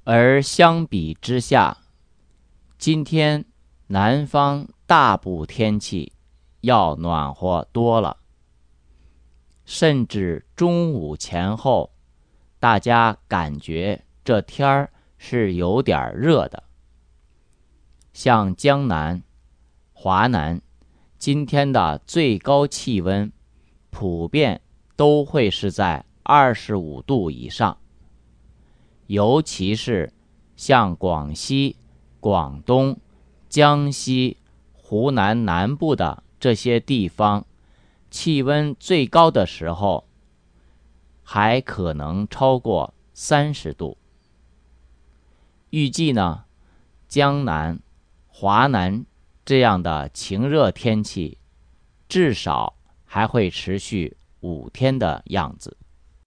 而相比之下，今天南方大部天气要暖和多了，甚至中午前后，大家感觉这天儿是有点热的。像江南、华南，今天的最高气温普遍都会是在25度以上，尤其是像广西、广东、江西、湖南南部的这些地方，气温最高的时候还可能超过30度。预计呢，江南、华南这样的晴热天气至少还会持续5天的样子。